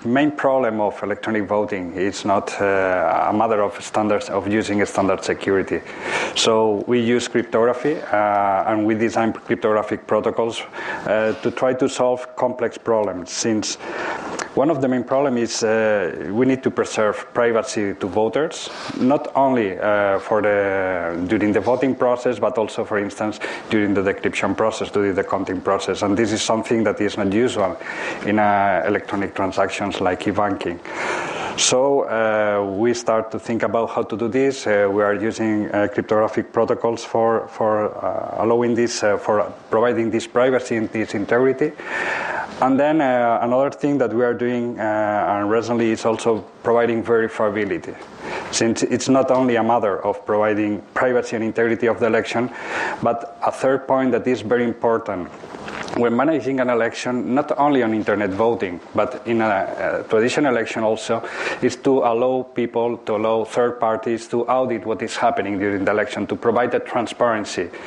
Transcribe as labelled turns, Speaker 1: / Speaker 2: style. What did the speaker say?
Speaker 1: main problem of electronic voting is not a matter of standards of using standard security. So we use cryptography and we design cryptographic protocols to try to solve complex problems, since one of the main problems is we need to preserve privacy to voters, not only during the voting process, but also, for instance, during the decryption process, during the counting process. And this is something that is not usual in electronic transactions like e-banking. So we start to think about how to do this. We are using cryptographic protocols for allowing this, for providing this privacy and this integrity. And then another thing that we are doing and recently is also providing verifiability, since it's not only a matter of providing privacy and integrity of the election, but a third point that is very important when managing an election, not only on internet voting, but in a traditional election also, is to allow people, to allow third parties to audit what is happening during the election, to provide the transparency